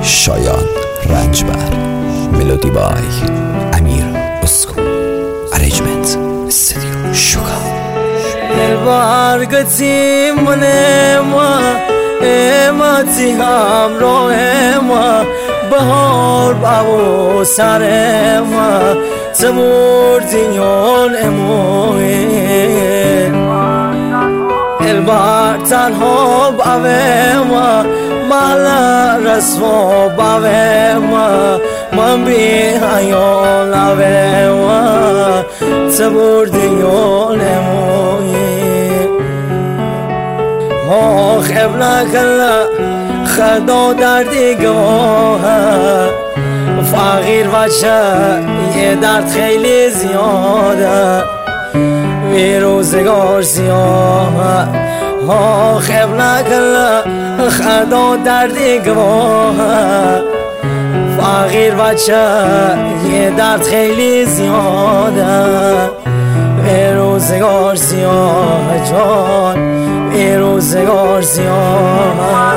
شایان رنجبر، ملودی بای امیر اسکو، ارنجمنت استودیو شوکا. برگتی من امتی همراه ما، بهار باو سر ما تبردیون اموی البار تنها باوه ما، مالا رسوا باوه ما، من بی حیال آوه ما تبردیون اموی خبلا کلا خدا دردی گواه، فقیر بچه یه درد خیلی زیاده، وی روزگار سیاه. خبلا کلا خدا دردی گواه، فقیر بچه یه درد خیلی زیاده، وی روزگار سیاه جان، وی روزگار سیاه.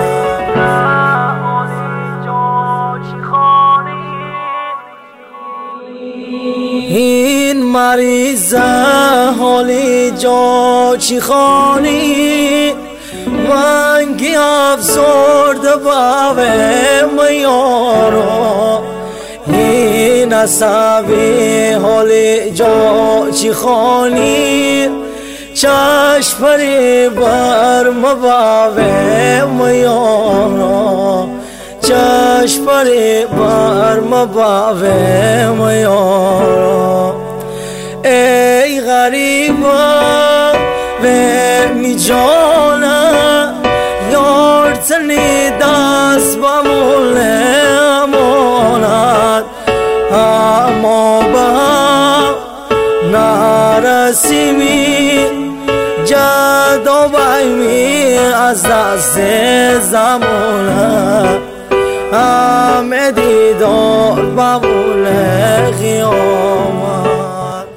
این مریضه حالی جا چی خانی، منگی افسرده باوه میارو، این عصبی حالی جا چی خانی، چشم پری بر مباوه میارو، چشم پری بر مباوه میارو. ای غریبا و می جانا یار تنی دست بمونه امانت، اما با نرسیمی جد و بیمی از دست زمانه، همه دیدار بمول قیامت.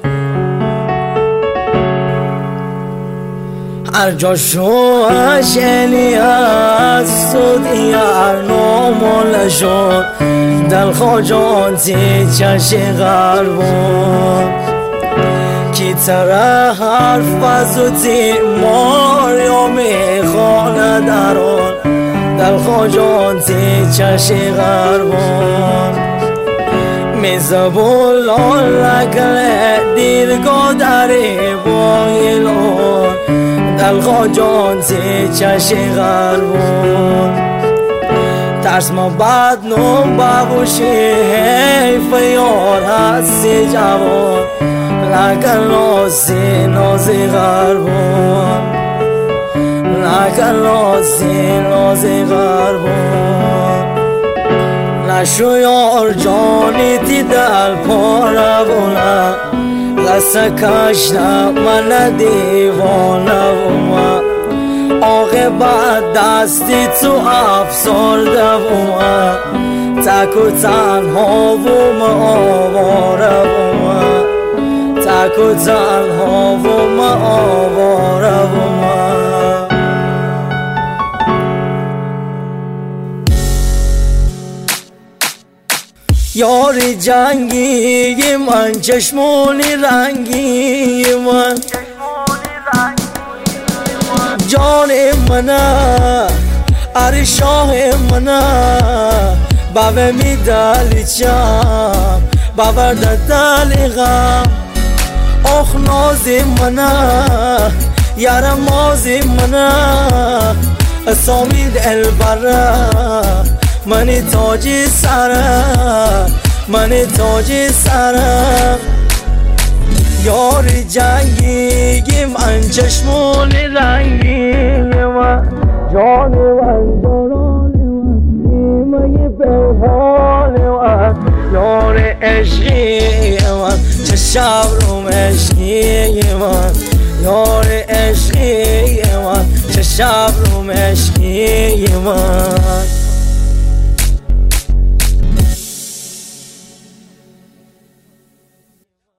هر جا شوشنی از سودی ارنامول شد، دل خواجان تی چشی غربون، کی تره حرف بزودی ماریا میخانه درون، دل خواجان تی چشی غربون، میزبون لالکل دیرگاه داری بایلون، دل خواجان تی چشی غربون. ترس ما بعد نو بابوشی حیف یار هستی جوان، لکن نازی غربون، لکن نازی غربون. نشو یار جانی تی دل پاره بونه، قصه کشنم من دیوانه بومه، عاقبت دستی تو افسرده بومه، تک و تنها بومه آواره بومه، تک و تنها بومه آواره بومه. یاری جنگی من، چشمونی رنگی من، جان منه اری شاه منه، باوه می دلی چم باورد دلی غم، آخ نازی منه یار مازی منه، سامید البره منی تاجی سره، منی تاجی سره. یاری جنگی من، چشمونی رنگی من، جانی من جانانی من، نیمه پنهانی من، یاری عشقی من، چه شب رو مشکی من، یاری عشقی من، چه شب رو مشکی من.